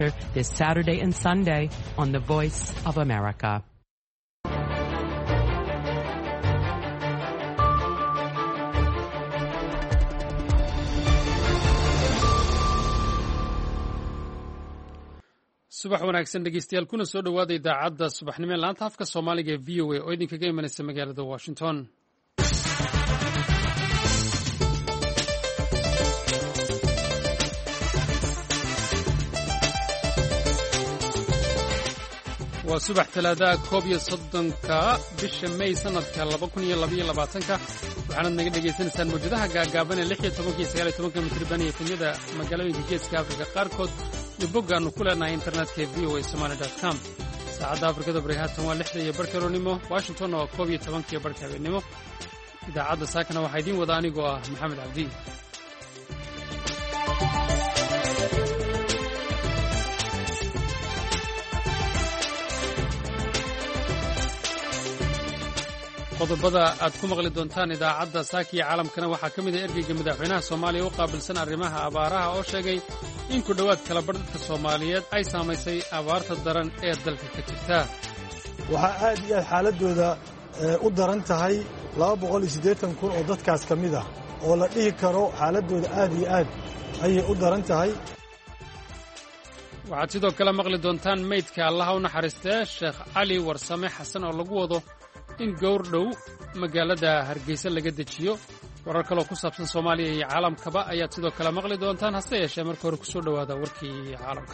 This Saturday and Sunday on The Voice of America. subax wanaagsan dhegeystayaal kuna soo dhowaada idaacadda subaxnimo ee laanta afka Soomaaliga ee VOA oo idinkaga imanaysa magaalada Washington. waa subax talaada 31 bisha May sanadka 2022 waxaad naga dhageysanaysaan mawjadaha gaagaaban ee 16 iyo 19 mitir ee Kenya magaalooyinka Geeska Afrika qaarkood iyo boggaanu ku leenahay internetka voasomali.com. saacadda Afrikada Bari haatan waa 6 iyo barkeronimo, Washington oo 12 iyo barkeronimo. idaacadda saakana waxaa idin wada anigoo ah Maxamed Cabdi. qodobada aad ku maqli doontaan idaacadda saakiya caalamkana waxaa ka mid ah ergeyga madaxweynaha Soomaaliya u qaabilsan arrimaha abaaraha oo sheegay in ku dhowaad kala badh dadka Soomaaliyeed ay saamaysay abaarta daran ee dalka ka jirta. waxaa aad iyo aad xaaladooda u daran tahay 280 kun oo dadkaas ka mid ah oo la dhihi karo xaaladooda aad iyo aad ayay u daran tahay. waxaad sidoo kale maqli doontaan meydka Allaha u naxariistay Sheekh Cali Warsame Xasan oo lagu wado in gowr dhow magaalada Hargeysa laga dejiyo. warar kale oo ku saabsan Soomaaliya iyo caalamkaba ayaad sidoo kale maqli doontaan, hase yeeshee marka hore ku soo dhowaada warkii caalamka.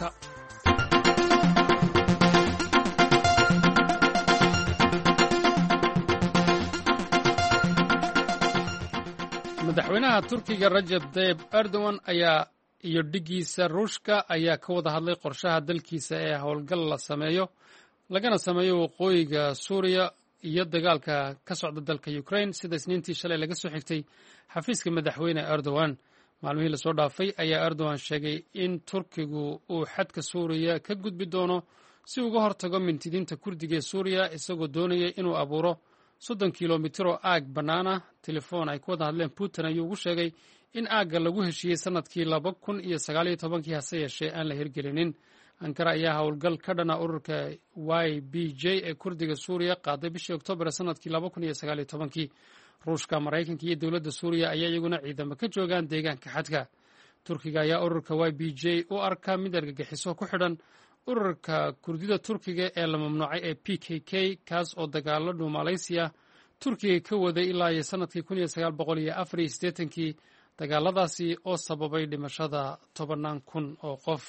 madaxweynaha Turkiga Recep Tayyip Erdogan iyo dhigiisa Ruushka ayaa ka wada hadlay qorshaha dalkiisa ee howlgal lagana sameeyo waqooyiga Suuriya iyo dagaalka ka socda dalka Ukraine sida Isniintii shalay laga soo xigtay xafiiska madaxweyne Erdogan. maalmihii la soo dhaafay ayaa Erdogan sheegay in Turkigu uu xadka Suuriya ka gudbi doono si uga hortago mintidiinta Kurdiga ee Suuriya, isagoo doonaya inuu abuuro 30 kilomitir oo aag bannaana. telefoon ay ku wada hadleen Putin ayuu ugu sheegay in aagga lagu heshiiyey sanadkii 2019 hase yeeshee aan la hirgelinin. Ankara ayaa howlgal ka dhana ururka YPG ee Kurdiga Suuriya qaaday bishii Oktoobar sanadkii 2019. Ruushka, Mareykanka iyo dowladda Suuriya ayaa iyaguna ciidamo ka joogaan deegaanka xadka. Turkiga ayaa ururka YPG u arka mid argagixiso ku xidhan ururka Kurdida Turkiga ee la mamnuucay ee PKK, kaas oo dagaalo dhuumalaysiya Turkiga ka waday ilaa iyo sanadkii 1984 dagaaladaasi oo sababay dhimashada 10,000 oo qof.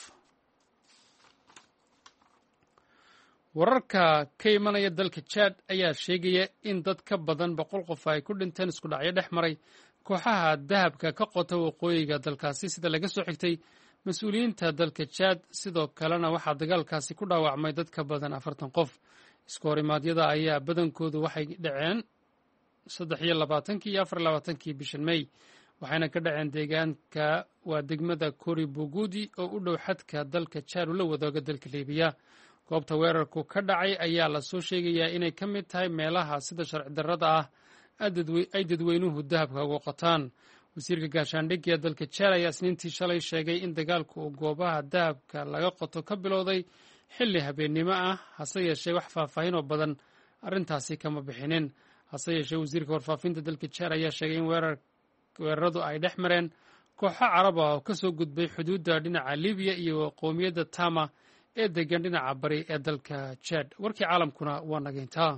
wararka ka imanaya dalka Chad ayaa sheegaya in dad ka badan 100 qof ay ku dhinteen isku dhacyo dhex maray kooxaha dahabka ka qota waqooyiga dalkaasi sida laga soo xigtay mas'uuliyiinta dalka Chad. sidoo kalena waxaa dagaalkaasi ku dhaawacmay dad ka badan 40 qof. isku horimaadyada ayaa badankoodu waxay dhaceen 23 iyo 24 bishan May, waxayna ka dhaceen deegaanka waa degmada Koribugudi oo u dhow xadka dalka Chad ula wadaaga dalka Liibiya. goobta weerarku ka dhacay ayaa la soo sheegayaa inay ka mid tahay meelaha sida sharci darrada ah ay dadweynuhu dahabka uga qotaan. wasiirka gaashaandhigga ee dalka Chad ayaa Isniintii shalay sheegay in dagaalku uu goobaha dahabka laga qoto ka bilowday xilli habeennimo ah, hase yeeshee wax faahfaahin oo badan arrintaasi kama bixinin. hase yeeshee wasiirka warfaafinta dalka Chad ayaa sheegay in weeraradu ay dhex mareen kooxo Carab ah oo ka soo gudbay xuduudda dhinaca Liibiya iyo qowmiyadda Tama ee degan dhinaca bari ee dalka Chad. warkii caalamkuna waa nageyntaa.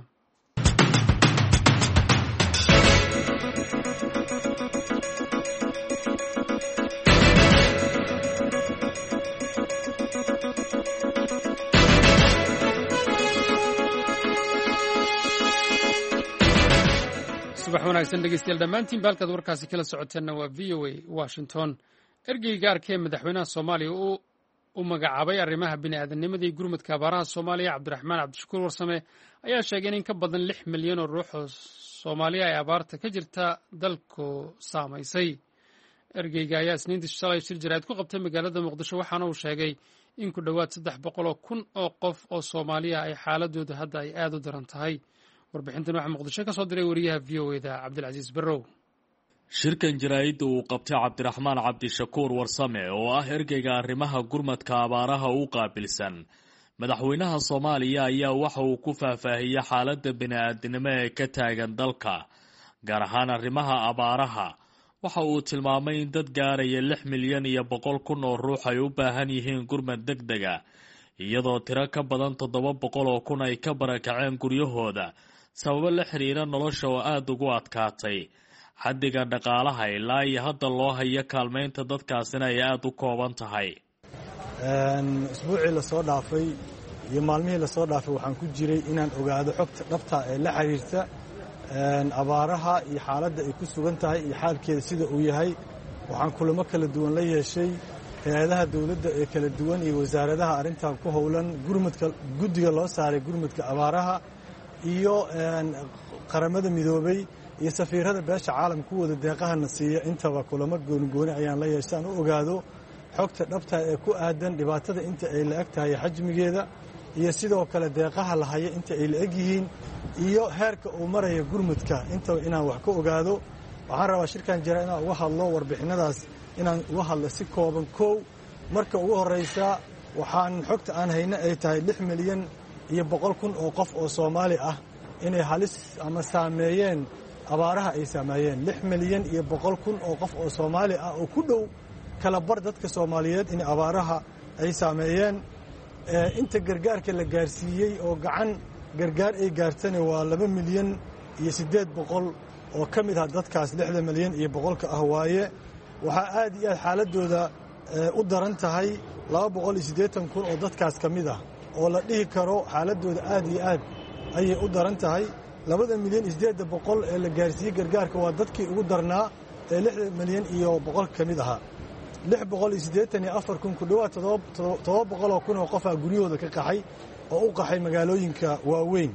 subax wanaagsan dhegeystayaal dhammaantiin baalkaad warkaasi kala socoteenna waa VOA Washington. ergeyga gaarka ee madaxweynaha Soomaaliya u magacaabay arrimaha bini'aadanimada iyo gurmadka abaaraha Soomaaliya Cabdiraxmaan Cabdishakuur Warsame ayaa sheegay in ka badan 6 milyan oo ruux oo Soomaaliya ay abaarta ka jirta dalku saamaysay. ergeyga ayaa Isniintii shalay shir jaraa'id ku qabtay magaalada Muqdisho, waxaana uu sheegay in ku dhowaad 300,000 oo qof oo Soomaaliya ay xaaladoodu hadda ay aad u daran tahay. warbixintan waxaa Muqdisho ka soo diray wariyaha VOA-da Cabdilcasiis Barrow. shirkan jaraa'idda uu qabtay cabdiraxmaan cabdishakuur warsame oo ah ergeyga arrimaha gurmadka abaaraha u qaabilsan madaxweynaha Soomaaliya ayaa waxa uu ku faahfaahiyay xaaladda bini'aadanimo ee ka taagan dalka gaar ahaan arrimaha abaaraha waxa uu tilmaamay in dad gaaraya 6 milyan iyo 100 kun oo ruux ay u baahan yihiin gurmad degdeg ah iyadoo tiro ka badan 700 oo kun ay ka barakaceen guryahooda sababo la xiriira nolosha oo aad ugu adkaatay xaddiga dhaqaalaha ilaa iyo hadda loo hayo kaalmeynta dadkaasina ay aad u kooban tahay isbuucii la soo dhaafay iyo maalmihii la soo dhaafay waxaan ku jiray inaan ogaado xogta dhabta ee la xiriirta abaaraha iyo xaaladda ay ku sugan tahay iyo xaalkeeda sida uu yahay waxaan kulamo kala duwan la yeeshay hay'adaha dawladda ee kala duwan iyo wasaaradaha arrintan ku howlan gurmadka guddiga loo saaray gurmadka abaaraha iyo qaramada midoobay iyo safiirada beesha caalamka ku wada deeqahana siiya intaba kulamo gooni ayaan la yeeshay aan u ogaado xogta dhabta ee ku aadan dhibaatada inta ay la eg tahay xajmigeeda iyo sidoo kale deeqaha la haya inta ay la eg yihiin iyo heerka uu maraya gurmadka inta inaan wax ka ogaado waxaan rabaa shirkan jira inaan uga hadlo warbixinadaas inaan uga hadlo si kooban koow marka ugu horraysa waxaan xogta aan hayna ay tahay 6 milyan iyo 100 kun oo qof oo Soomaali ah inay halis ama saameeyeen abaaraha ay saameeyeen 6 milyan iyo 100 kun oo qof oo Soomaali ah oo ku dhow kala bar dadka Soomaaliyeed in abaaraha ay saameeyeen inta gargaarka la gaarsiiyey oo gacan gargaar ay gaartana waa 2 milyan iyo 800 oo ka mid ah dadkaas 6 milyan iyo 100 ah waaye waxa aad iyo aad xaaladooda u daran tahay 280 kun oo dadkaas ka mid ah oo la dhihi karo xaaladooda aad iyo aad ayay u daran tahay 2 milyan 800 ee la gaarsiiyey gargaarka waa dadkii ugu darnaa ee 6 milyan iyo 100 ka mid ahaa 684 kun ku dhawaad 700 kun oo qof ah guryahooda ka qaxay oo u qaxay magaalooyinka waaweyn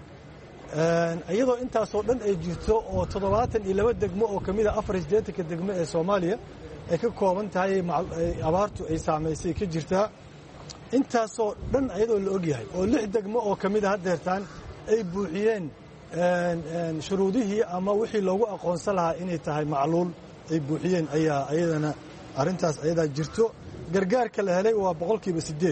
iyadoo intaasoo dhan ay jirto oo 72 degmo oo ka mid ah 84 degmo ee Soomaaliya ay ka kooban tahay abaartu ay saameysay ka jirtaa intaasoo dhan iyadoo la ogyahay oo 6 degmo oo ka mid ah hadeertaan ay buuxiyeen shuruudihii ama wixii loogu aqoonsan lahaa inay tahay macluul ay buuxiyeen ayaa ayadana arrintaas ayadaa jirto gargaarka la helay waa 8%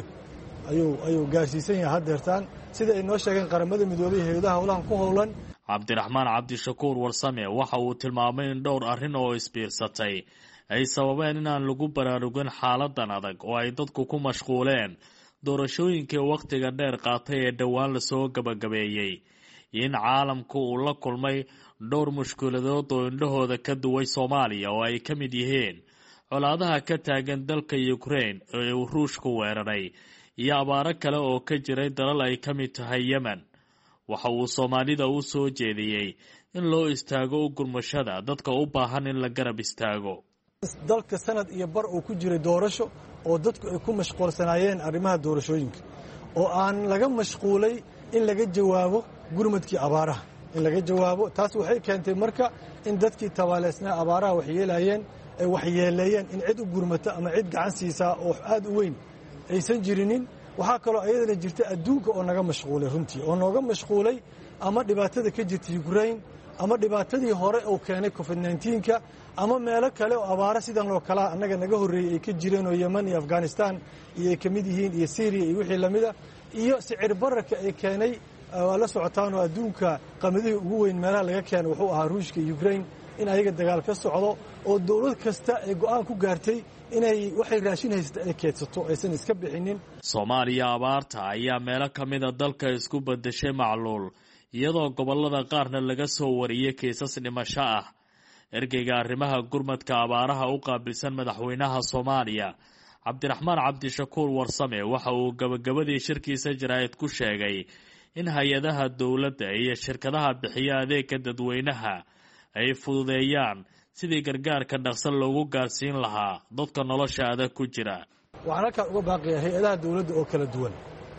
ayuu gaarsiisan yahay hadeertaan sida ay noo sheegeen qaramada midoobay hay'adaha howlahan ku howlan cabdiraxmaan cabdishakuur warsame waxa uu tilmaamay in dhowr arrin oo isbiirsatay ay sababeen inaan lagu baraarugin xaaladan adag oo ay dadku ku mashquuleen doorashooyinkii waqtiga dheer qaatay ee dhowaan la soo gabagabeeyey in caalamku uu la kulmay dhowr mushkiladood oo indhahooda ka duway Soomaaliya oo ay ka mid yihiin colaadaha ka taagan dalka Ukraine ee uu Ruushku weeraray iyo abaaro kale oo ka jiray dalal ay ka mid tahay Yemen waxa uu Soomaalida u soo jeediyay in loo istaago gurmashada dadka u baahan in la garab istaago dalka sanad iyo bar uu ku jiray doorasho oo dadku ay ku mashquulsanaayeen arrimaha doorashooyinka oo aan laga mashquulay in laga jawaabo gurmadkii abaaraha in laga jawaabo taas waxay keentay marka in dadkii tabaaleysnaa abaaraha waxyeelayeen ay waxyeeleeyeen in cid u gurmata ama cid gacan siisaa oo aad u weyn aysan jirinin waxaa kaloo ayadana jirta adduunka oo naga mashquulay runtii oo nooga mashquulay ama dhibaatada ka jirta Ukraine ama dhibaatadii hore oo keenay COVID-19ka ama meelo kale oo abaara sidan oo kala anaga naga horeeyay ay ka jireen oo Yemen iyo Afghanistan iyo ay kamid yihiin iyo Syria iyo wixii lamida iyo sicir bararka ay keenay la socotaan oo adduunka qamadii ugu weyn meelaha laga keenay wuxuu ahaa Ruushka iyo Ukraine in ayaga dagaal ka socdo oo dawlad kasta ay go'aan ku gaartay inay waxay raashin haysta ay keedsato aysan iska bixinin Soomaaliya abaarta ayaa meelo kamid ah dalka isku bedeshay macluul iyadoo gobolada qaarna laga soo wariyay kiisas dhimasho ah ergeyga arrimaha gurmadka abaaraha u qaabilsan madaxweynaha Soomaaliya cabdiraxmaan cabdishakuur warsame waxa uu gabagabadii shirkiisa jaraa'id ku sheegay in hay'adaha dawladda iyo shirkadaha bixiya adeegga dadweynaha ay fududeeyaan sidii gargaarka dhaqso loogu gaarsiin lahaa dadka nolosha adag ku jira waxaan halkaan uga baaqayaa hay'adaha dawladda oo kala duwan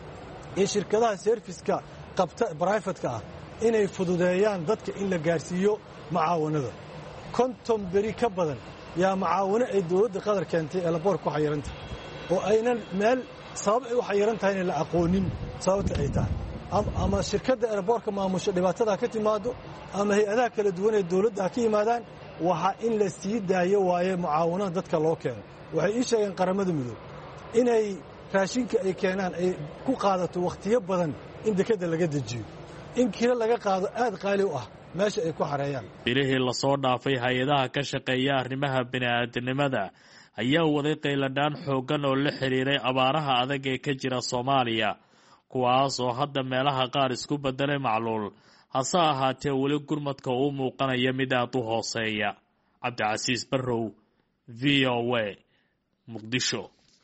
iyo shirkadaha serviceka qabta private-ka ah inay fududeeyaan dadka in la gaarsiiyo macaawanada 50 beri ka badan yaa macaawano ay dawladda qadar keentay ee laboor ku xayiranta oo aynan meel sabab ay u xayiran tahay in la aqoonin sababta ay tahay ama shirkadda airportka maamusha dhibaatada ka timaado ama hay'adaha kala duwan ee dawladda ka yimaadaan waxa in la sii daayo waaye mucaawinada dadka loo keeno waxay ii sheegeen qaramada midoob inay raashinka ay keenaan ay ku qaadato wakhtiyo badan in dekedda laga dejiyo in kiro laga qaado aad qaali u ah meesha ay ku xareeyaan bilihii lasoo dhaafay hay-adaha ka shaqeeya arrimaha bini'aadanimada ayaa waday qayladhaan xooggan oo la xidhiiray abaaraha adag ee ka jira Soomaaliya kuwaas oo hadda meelaha qaar isku bedelay macluul hase ahaatee weli gurmadka uu muuqanaya mid aad u hooseeya Cabdicasiis Barrow VOA Muqdisho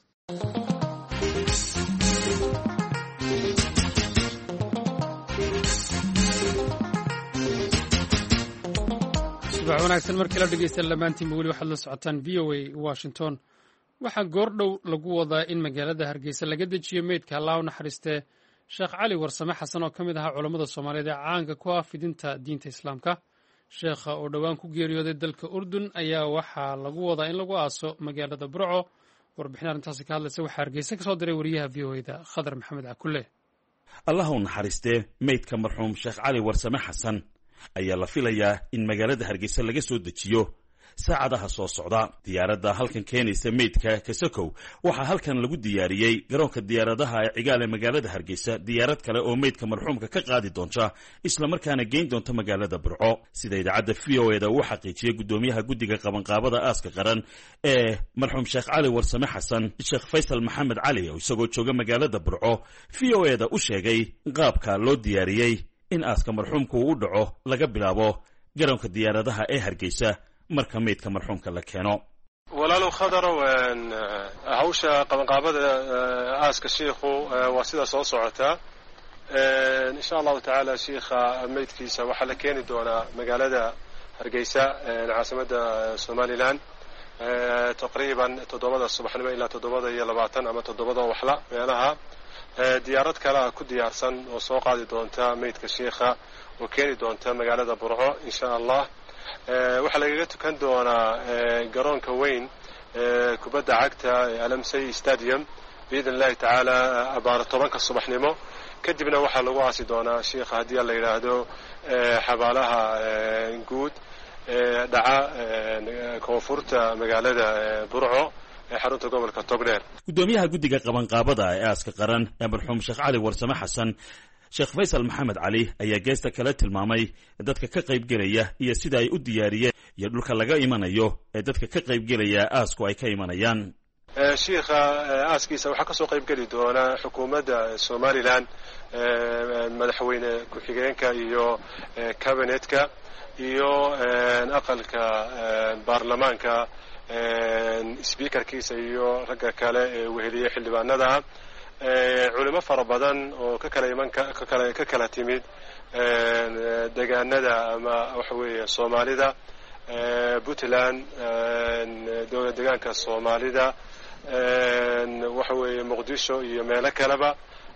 subax wanaagsan markii la dhegeysta lamaantiinba weli waxaad la socotaan VOA Washington waxaa goordhow lagu wadaa in magaalada Hargeysa laga dejiyo meydka Allah u naxariistee Sheekh Cali Warsame Xasan oo ka mid ahaa culimada Soomaaliyeed ee caanka ku ah fidinta diinta Islaamka sheekha oo dhawaan ku geeriyooday dalka Urdun ayaa waxaa lagu wadaa in lagu aaso magaalada Burco warbixin arrintaasi ka hadlaysa waxaa Hargeysa ka soo diray wariyaha VOA-da Khadar Maxamed Cakulle Allah u naxariistee meydka marxuum Sheekh Cali Warsame Xasan ayaa la filayaa in magaalada Hargeysa laga soo dejiyo saacadaha soo socda diyaaradda halkan keenaysa meydka Kasakow waxaa halkan lagu diyaariyey garoonka diyaaradaha ee cigaale magaalada Hargeysa diyaarad kale oo meydka marxuumka ka qaadi doonta isla markaana geyn doonta magaalada Burco sida idaacadda VOA-da uu xaqiijiyay gudoomiyaha guddiga qabanqaabada aaska qaran ee marxuum Sheekh Cali Warsame Xasan Sheekh Faysal Maxamed Cali oo isagoo jooga magaalada Burco VOA-da u sheegay qaabka loo diyaariyey in aaska marxuumku uu dhaco laga bilaabo garoonka diyaaradaha ee Hargeysa marka meydka marxuumka la keeno walaalow khadarow hawsha qabanqaabada aaska sheekhu waa sida soo socota insha allahu tacaala sheekha meydkiisa waxaa la keeni doonaa magaalada Hargeysa caasimada Somaliland taqriiban 7 subaxnimo ilaa 7:20 ama 7 waxla meelaha diyaarad kale ku diyaarsan oo soo qaadi doonta meydka sheekha oo keeni doonta magaalada Burco insha Allah waxa laga tukan doonaa garoonka weyn kubadda cagta Alamsay Stadium biidnillaahi tacaala abaar 10 subaxnimo kadibna waxa lagu aasi doonaa sheekha hadii la yiraahdo xabaalaha guud dhaca koonfurta magaalada Burco xarunta gobolka Togdheer gudoomiyaha guddiga qabanqaabada ee aaska qaran ee marxuum Sheekh Cali Warsame Xasan Sheekh Faysal Maxamed Cali ayaa geesta kale tilmaamay dadka ka qayb galaya iyo sida ay u diyaariyeen iyo dhulka laga imanayo ee dadka ka qayb galaya aasku ay ka imanayaan sheekha aaskiisa waxa ka soo qayb gali doona xukuumadda Somaliland madaxweyne ku-xigeenka iyo cabinetka iyo aqalka baarlamaanka speakerkiisa iyo ragga kale ee weheliye xildhibaanada culimo fara badan oo ka kala timid deegaanada ama waxa weeye Soomaalida Puntland dowlad deegaanka Soomaalida waxa weeye Muqdisho iyo meelo kaleba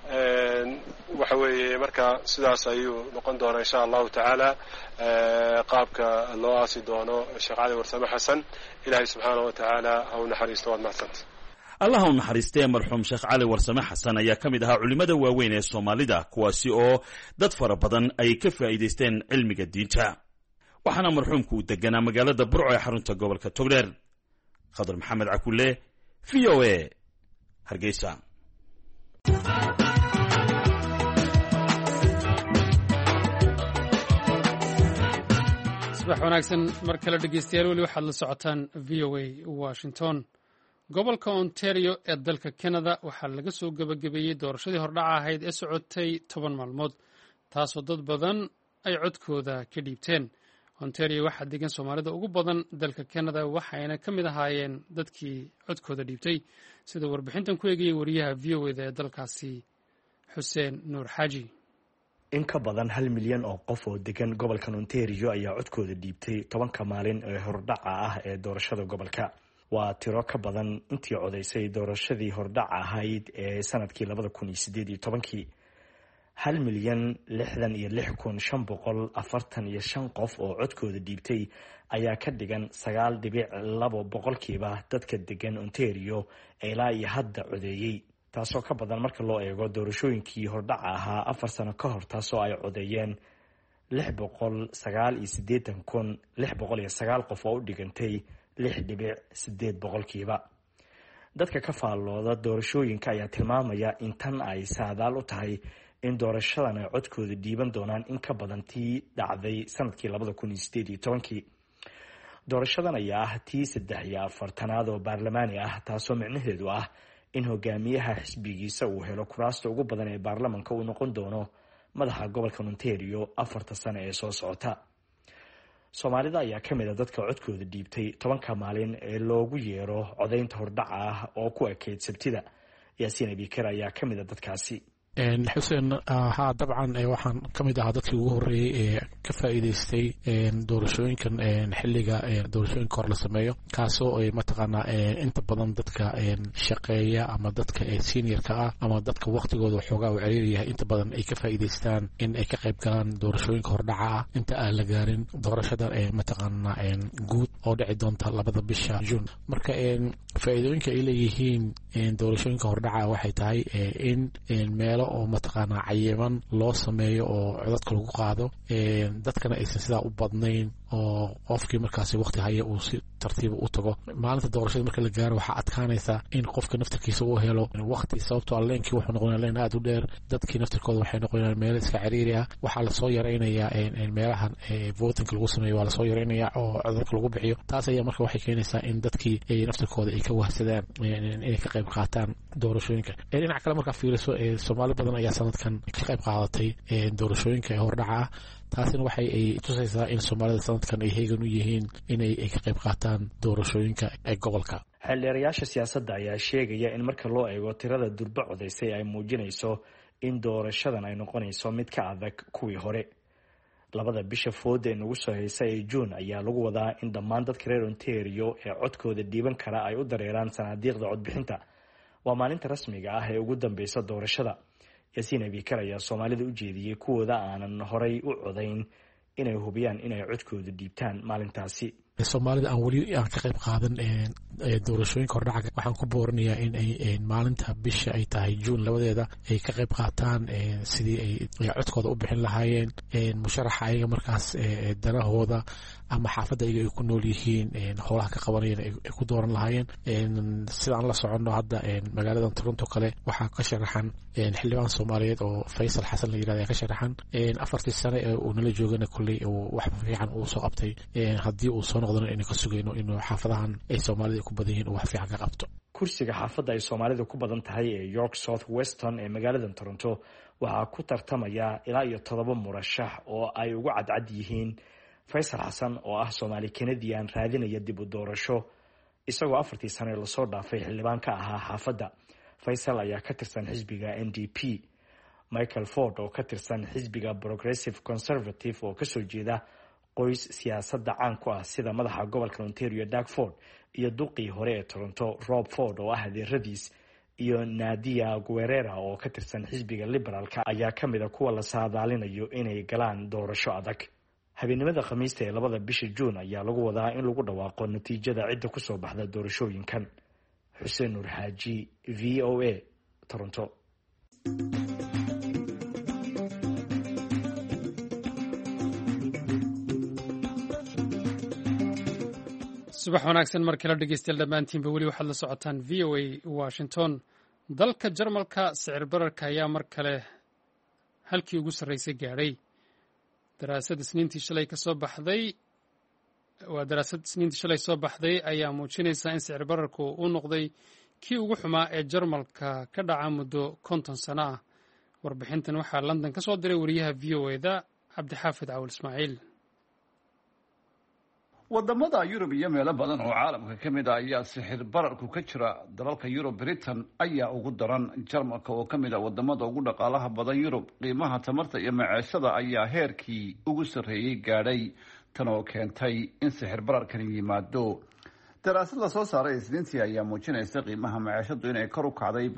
waxa weeye marka sidaas ayuu noqon doonaa insha Allah tacaala qaabka loo aasi doono Sheekh Cali Warsame Xasan Ilaahay subhanahu wa ta'ala ha u naxariisto wad mahadsantahay Allah u naxariistee marxuum Sheekh Cali Warsame Xasan ayaa ka mid ahaa culimada waaweyn ee Soomaalida kuwaasi oo dad fara badan ay ka faa'iideysteen cilmiga diinta waxaana marxuumku u deganaa magaalada Burco ee xarunta gobolka Togdheer Khadar Maxamed Cakulle VOA Hargeysa subax wanaagsan mar kale dhegeystayaal weli waxaad la socotaan VOA Washington gobolka Ontario ee dalka Canada waxaa laga soo gabagabeeyey doorashadii hordhaca ahayd ee socotay 10 maalmood taasoo dad badan ay codkooda ka dhiibteen Ontario waxaa degan Soomaalida ugu badan dalka Canada waxayna ka mid ahaayeen dadkii codkooda dhiibtay sida warbixintan ku eegayay wariyaha VOA-da ee dalkaasi Xuseen Nuur Xaaji in ka badan 1 milyan oo qof oo degan gobolka Ontario ayaa codkooda dhiibtay 10 maalin ee hordhaca ah ee doorashada gobolka waa tiro ka badan intii codeysay doorashadii hordhaca ahayd ee sanadkii 2018 1,66,545 qof oo codkooda dhiibtay ayaa ka dhigan 9.2% dadka degan Ontario ilaa iyo hadda codeeyay taasoo ka badan marka loo eego doorashooyinkii hordhaca ahaa 4 sano ka hor taasoo ay codeeyeen 689,609 qof oo u dhigantay 6.8%. dadka ka faallooda doorashooyinka ayaa tilmaamaya in tan ay saadaal u tahay in doorashadan ay codkooda dhiiban doonaan in ka badan tii dhacday sanadkii 2018. doorashadan ayaa ah tii 43aad oo baarlamaani ah, taasoo micnaheedu ah in hogaamiyaha xisbigiisa uu helo kuraasta ugu badan ee baarlamanka uu noqon doono madaxa gobolka Ontario 4 sano ee soo socota. Soomaalida ayaa ka mid ah dadka codkooda dhiibtay 10 maalin ee loogu yeero codaynta hordhaca ah oo ku ekeyd Sabtida. Yaasiin Abikar ayaa ka mid ah dadkaasi. xuseen haa dabcan waxaan ka mid ahaa dadkii ugu horreeyay ee ka faa'iidaystay doorashooyinkan xilliga doorashooyinka hor la sameeyo, kaasoo ay mataqaanaa inta badan dadka shaqeeya ama dadka seniorka ah ama dadka waqtigooda waxoogaa u ciriiri yahay inta badan ay ka faa'iidaystaan in ay ka qayb galaan doorashooyinka hordhaca ah inta aan la gaarin doorashada mataqaanaa guud oo dhici doonta 2 bisha June. marka faa'iidooyinka ay leeyihiin doorashooyinka hordhaca waxay tahay in meelo oo mataqaanaa cayiman loo sameeyo oo codadka lagu qaado, dadkana aysan sidaa u badnayn oo qofkii markaasi waqti haya uu si tartiib u tago. maalinta doorashada marka la gaaro waxaa adkaanaysa in qofka naftirkiisa uu helo waqti, sababtoo leenkii wuxuu noqonayaa leen aad u dheer, dadkii naftirkooda waxay noqonayaan meelo iska ciriiri ah. waxaa lasoo yaraynayaa meelahan votinka lagu sameeyo waa lasoo yaraynayaa oo codadka lagu bixiyo. taas ayaa marka waxay keenaysaa in dadkii naftirkooda ay ka wahsadaan inay ka qayb qaataan doorashooyinka. dhinaca kale markaa fiiriso Soomaali badan ayaa sanadkan ka qayb qaadatay doorashooyinka hordhaca ah. taasina waxay ay tusaysaa in Soomaalida sanadkan ay heegan u yihiin inay ka qayb qaataan doorashooyinka ee gobolka. xildhibaanayaasha siyaasadda ayaa sheegaya in marka loo eego tirada durba codaysay ay muujinayso in doorashadan ay noqonayso mid ka adag kuwii hore. 2 bisha fooda ee nagu soo haysa ee June ayaa lagu wadaa in dhammaan dadka reer Ontario ee codkooda dhiiban kara ay u dareeraan sanaadiiqda codbixinta. waa maalinta rasmiga ah ee ugu dambeysa doorashada. Yaasiin Abikar ayaa Soomaalida u jeediyay kuwooda aanan horay u codayn inay hubiyaan inay codkooda dhiibtaan maalintaasi. Soomaalida aan weli aan ka qayb qaadan doorashooyinka hordhaca waxaan ku booranayaa in ay maalinta bisha ay tahay June 2 ay ka qayb qaataan sidii ay codkooda u bixin lahaayeen musharaxa ayaga markaas danahooda ama xaafadda ayaga ay ku nool yihiin howlaha ka qabanayeen ay ku dooran lahaayeen. sidaan la soconno hadda magaalada Toronto kale waxaa ka sharaxan xildhibaan Soomaaliyeed oo Faysal Xasan la yiraahdo ka sharaxan 4 sano ee uu nala joogana kulay wax fiican uu soo qabtay. haddii uu soo noqdona inuu ka sugayno inuu xaafadahan ay Soomaalida ku badan yihiin wax fiican ka qabto. kursiga xaafadda ay Soomaalida ku badan tahay ee York South Weston ee magaalada Toronto waxaa ku tartamaya ilaa iyo 7 murashax oo ay ugu cadcad yihiin Faysal Xasan oo ah Soomaali Canadian raadinaya dib u doorasho isagoo 4 sano la soo dhaafay xildhibaan ka ahaa xaafadda. Faysal ayaa ka tirsan xisbiga NDP. Michael Ford oo ka tirsan xisbiga Progressive Conservative oo ka soo jeeda qoys siyaasadda caan ku ah sida madaxa gobolka Ontario Doug Ford iyo duqii hore ee Toronto Rob Ford oo ah adeeradiis iyo Nadia Guerrera oo ka tirsan xisbiga Liberalka ayaa ka mid ah kuwa la saadaalinayo inay galaan doorasho adag. habeenimada Khamiista ee 2 bisha June ayaa lagu wadaa in lagu dhawaaqo natiijada cidda ku soo baxda doorashooyinkan. Xuseen Nur Xaaji, VOA, Toronto. subax wanaagsan markala dhegeystayaal dhammaantiinba weli waxaad la socotaan VOA Washington. dalka Jarmalka sicir bararka ayaa mar kale halkii ugu sarreysay gaadhay. daraasad isniintii shalay soo baxday ayaa muujinaysa in sicir bararku uu noqday kii ugu xumaa ee Jarmalka ka dhaca muddo 50 sano ah. warbixintan waxaa London ka soo diray wariyaha VOA-da Cabdixaafid Cawil Ismaaciil. wadamada Yurub iyo meelo badan oo caalamka ka mid ah ayaa sixir bararku ka jira. dalalka Yurub Britain ayaa ugu daran. Jarmalka oo ka mid ah wadamada ugu dhaqaalaha badan Yurub, qiimaha tamarta iyo maciishada ayaa heerkii ugu sarreeyay gaadhay, tan oo keentay in sixir bararkan yimaado. daraasad la soo saaray isniintii ayaa muujinaysa qiimaha maciishadu inay kor u kacday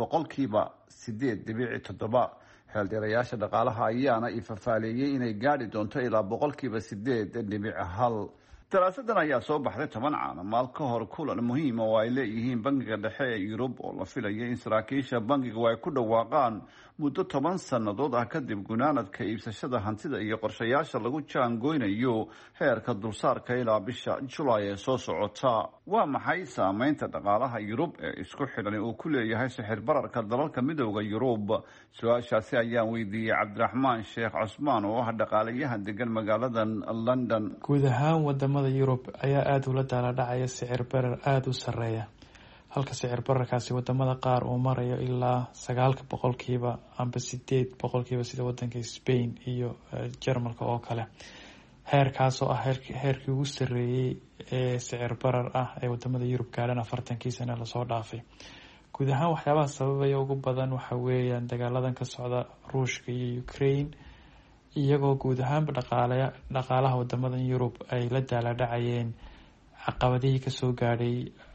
8.7%. xeeldheerayaasha dhaqaalaha ayaana ifafaaleeyay inay gaadhi doonto ilaa 8.1%. daraasadan ayaa soo baxday 10 caanamaal ka hor kulan muhiim oo ay leeyihiin bangiga dhexe ee Yurub oo la filayo in saraakiisha bangigu ay ku dhawaaqaan muddo 10 sannadood ah kadib gunaanadka iibsashada hantida iyo qorshayaasha lagu jaangoynayo heerka dulsaarka ilaa bisha Julaay ee soo socota. Waa maxay saameynta dhaqaalaha Yurub ee isku xidhan uu ku leeyahay sicir bararka dalalka midowga Yurub? Su'aashaasi ayaan weydiiyay Cabdiraxmaan Sheekh Cusmaan oo ah dhaqaalayahan degan magaalada London. Guud ahaan wadamada Yurub ayaa aad ula daalaa dhacaya sicir barar aad u sareeya, halka sicir bararkaasi wadamada qaar uu marayo ilaa 9% amba 8% sida wadanka Spain iyo Jarmalka oo kale. heerkaas oo ah heerkii ugu sareeyay ee sicir barar ah ee wadamada Yurub gaarana 40 sano la soo dhaafay. guud ahaan waxyaabaha sababaya ugu badan waxa weeyaan dagaaladan ka socda Ruushka iyo Ukraine, iyagoo guud ahaanba dhaqaalaha wadamadan Yurub ay la daalaa dhacayeen caqabadihii kasoo gaadhay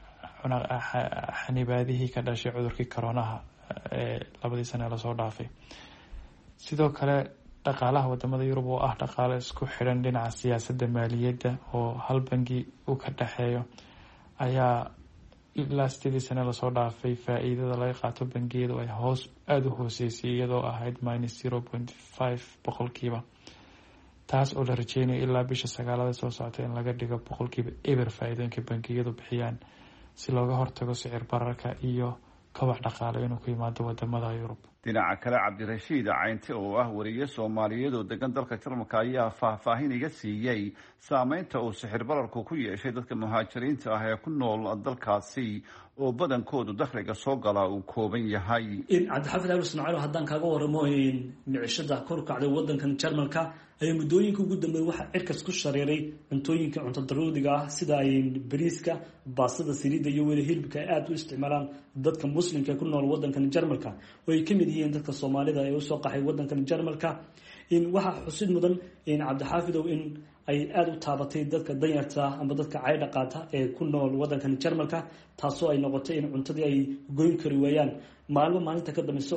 xanibaadihii ka dhashay cudurkii koronaha ee 2 sano la soo dhaafay. sidoo kale dhaqaalaha wadamada Yurub oo ah dhaqaale isku xidhan dhinaca siyaasadda maaliyadda oo hal bangi uu ka dhaxeeyo ayaa ilaa 8 sano la soo dhaafay faa'iidada laga qaato bangiyada ay aad u hooseysay iyadoo ahayd -0.5%. taas oo la rajeynayo ilaa bisha 9 soo socota in laga dhigo 1% faa'iidooyinka bangiyadu bixiyaan si looga hortago sicir bararka iyo kobac dhaqaale inuu ku yimaado wadamada Yurub. dhinaca kale Cabdirashiid Caynte oo ah wariye Soomaaliyeed oo degan dalka Jarmalka ayaa faahfaahin iga siiyay saameynta uu sicir bararku ku yeeshay dadka muhaajiriinta ah ee ku nool dalkaasi oo badankoodu dakhliga soo gala uu kooban yahay. Cabdixaafid Al-Ismaaciil haddaan kaga waramo micishada kor u kacday wadankan Jarmalka ay muddooyinka ugu dambeeyay waxa cirkas ku shareeray cuntooyinka cunto daruuriga ah sida bariiska, baastada, saliidda iyo weli hilibka ay aad u isticmaalaan dadka muslimka ku nool wadankan Jarmalka oo ay kamid yihiin dadka Soomaalida ee u soo qaxay wadankan Jarmalka. waxa xusid mudan Cabdixaafid in ay aad u taabatay dadka danyarta ama dadka caydha qaata ee ku nool wadankan Jarmalka, taasoo ay noqotay in cuntadii ay goyn kari waayaan maalinta ka dambayso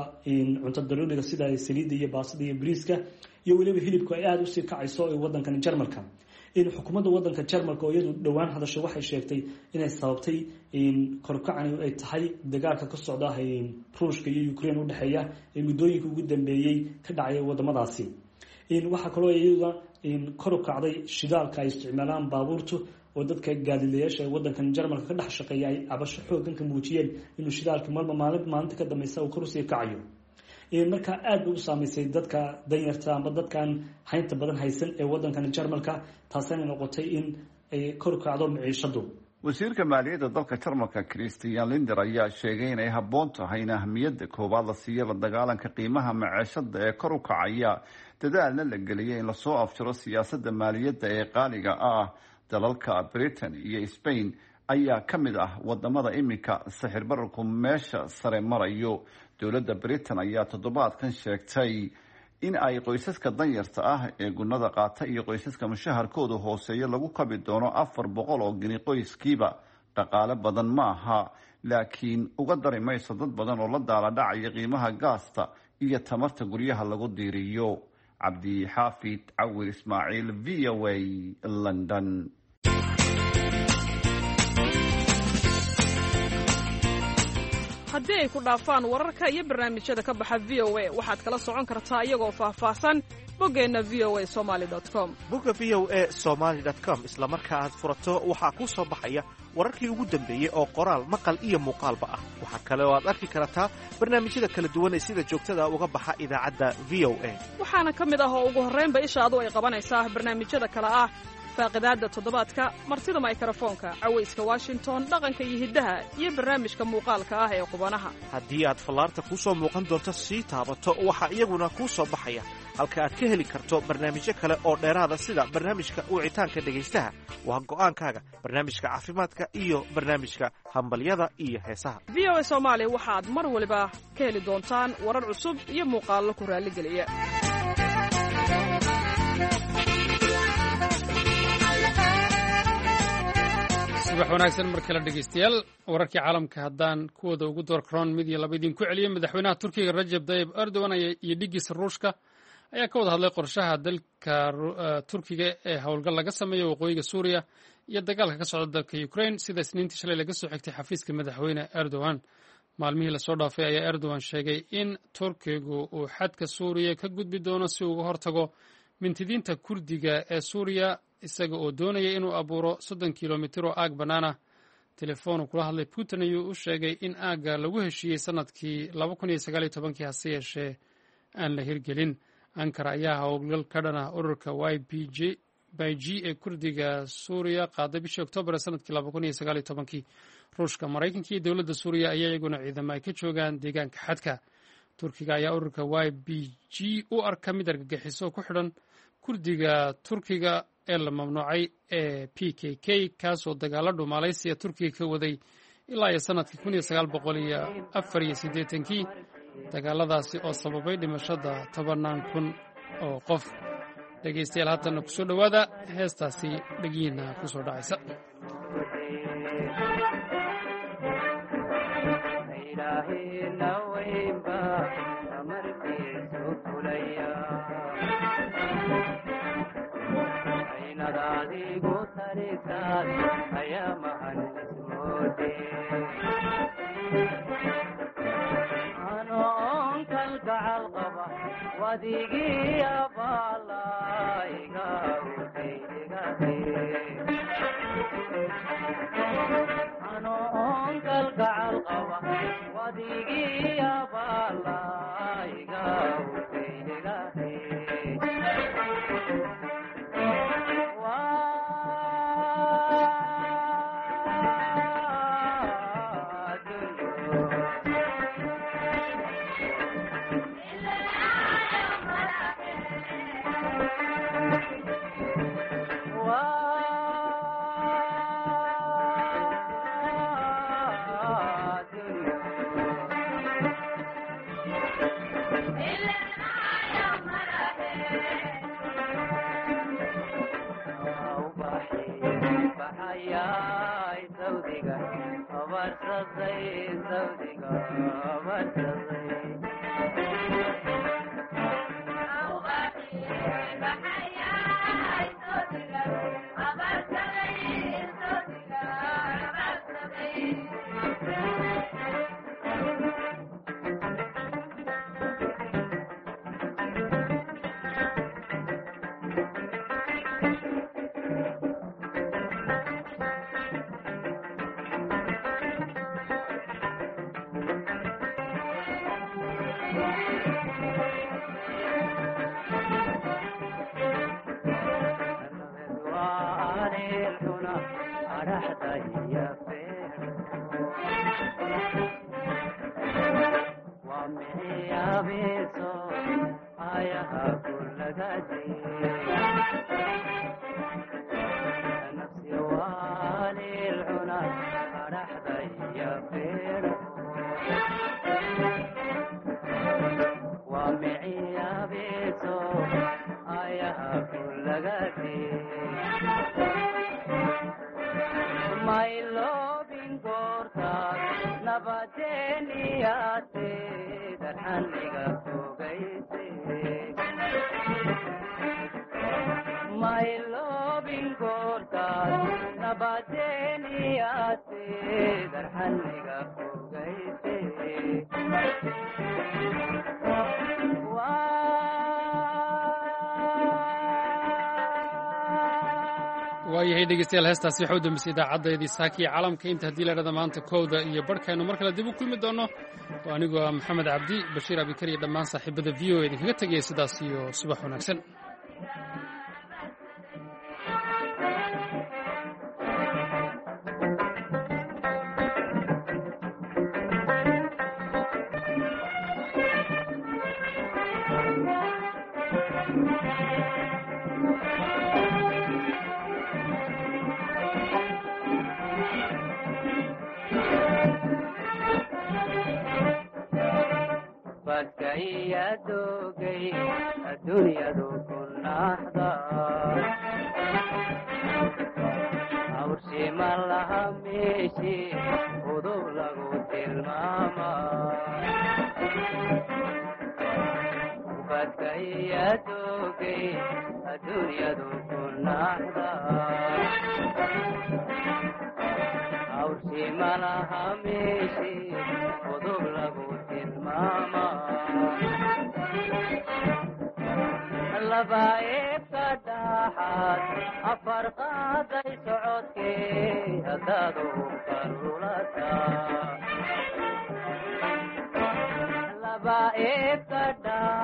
cunto daruuriga sida saliidda iyo baastada iyo bariiska iyo weliba hilibku ay aad u sii kacayso ee wadankan Jarmalka. xukuumadda wadanka Jarmalka oo iyadu dhawaan hadashay waxay sheegtay inay sababtay korkacani ay tahay dagaalka ka socda Ruushka iyo Ukraine u dhaxeeya ee muddooyinka ugu dambeeyay ka dhacay wadamadaasi. waxa kaloo iyada kor u kacday shidaalka ay isticmaalaan baabuurtu oo dadka gaadiilayaasha ee wadankan Jarmalka ka dhex shaqeeya ay cabasho xooggan ka muujiyeen inuu shidaalka maalinta ka dambaysa uu kor u sii kacayo. marka aad u saameysay dadka danyarta ama dadkan haynta badan haysan ee wadankan Jarmalka, taasina noqotay in ay kor u kacdo miciishadu. wasiirka maaliyadda dalka Jarmalka Christian Lindner ayaa sheegay inay habboon tahay in ahmiyadda koowaad la siiyo la dagaalanka qiimaha maciishada ee kor u kacaya, dadaalna la geliyay in lasoo afjaro siyaasadda maaliyadda ee qaaliga ah. dalalka Britain iyo Spain ayaa ka mid ah wadamada iminka sicir bararku meesha sare marayo. dowladda Britain ayaa toddobaadkan sheegtay in ay qoysaska danyarta ah ee gunada qaata iyo qoysaska mushaharkoodu hooseeyo lagu kabi doono 400 oo gini qoyskiiba. dhaqaale badan maaha, laakiin uga dari mayso dad badan oo la daala dhacaya qiimaha gaasta iyo tamarta guryaha lagu diiriyo. Cabdixaafid Cawir Ismaaciil, VOA, London. haddii ay ku dhaafaan wararka iyo barnaamijyada ka baxa VOA waxaad kala socon kartaa iyagoo faahfaahsan boggeenna voasomali.com. bogga voasomali.com isla marka aad furato waxaa kuu soo baxaya wararkii ugu dambeeyey oo qoraal, maqal iyo muuqaalba ah. waxaa kale oo aad arki kartaa barnaamijyada kala duwan ee sida joogtada uga baxa idaacadda VOA. waxaana ka mid ah oo ugu horraynba ishaadu ay qabanaysaa barnaamijyada kale ah faaqidaadda toddobaadka, martida mikrofoonka, cawayska Washington, dhaqanka iyo hiddaha, iyo barnaamijka muuqaalka ah ee qubanaha. haddii aad fallaarta kuu soo muuqan doonto sii taabato waxaa iyaguna kuu soo baxaya halka aad ka heli karto barnaamijyo kale oo dheeraada sida barnaamijka wicitaanka dhegaystaha, waa go'aankaaga, barnaamijka caafimaadka iyo barnaamijka hambalyada iyo heesaha. VOA Soomaali waxaad mar waliba ka heli doontaan warar cusub iyo muuqaallo ku raalligeliya. subax wanaagsan mar kale dhegeystayaal. wararkii caalamka haddaan kuwooda ugu door karoon mid iyo laba idinku celiyo. madaxweynaha Turkiga Rajab Tayyip Erdogan iyo dhigiisa Ruushka ayaa ka wada hadlay qorshaha dalka turkiga ee howlgal laga sameeyo waqooyiga suuriya iyo dagaalka ka socda dalka ukraine sida isniintii shalay laga soo xigtay xafiiska madaxweyne erdogan maalmihii lasoo dhaafay ayaa erdogan sheegay in turkigu uu xadka suuriya ka gudbi doono si uga hortago mintidiinta kurdiga ee suuriya isaga oo doonaya inuu abuuro 30 kilomitir oo aag bannaan ah telefoonu kula hadlay putin ayuu u sheegay in aagga lagu heshiiyey sanadkii 2019 hase yeeshee aan la hirgelin ankara ayaa howlgal ka dhan ah ururka YPG ee kurdiga suuriya qaaday bishii oktoobar sanadkii 2019 ruushka maraykanka iyo dowladda suuriya ayaa iyaguna ciidamo ay ka joogaan deegaanka xadka turkiga ayaa ururka YPG u arka mid argagixiso ku xidhan kurdiga turkiga ee la mamnuucay ee PKK kaasoo dagaalo dhuumaalaysiya turkiga ka waday ilaa iyo sanadkii 1984 dagaaladaasi oo sababay dhimashada 10,000 oo qof dhegaystayaal haddana ku soo dhowaada heestaasi dhegiina ku soo dhacaysa waayahay dhegeystayaal heestaasi waxaa u dambeysay idaacaddaydii saakiya caalamka inta haddii la dhahda maanta kowda iyo barhkaynu mar kale dib u kulmi doonno oo anigoo ah maxamed cabdi bashiir abikar iyo dhammaan saaxiibada v o idinkaga tegaya sidaas iyo subax wanaagsan ubadka iyo doogay adduunyadu ku naxda hawshii malaha meeshii udub lagu tilmaama laba eebka dhaxaad afar qaaday socodkee haddaad u karulata laba eebka dhaxaad